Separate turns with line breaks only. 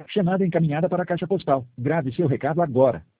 Chamada encaminhada para a caixa postal. Grave seu recado agora.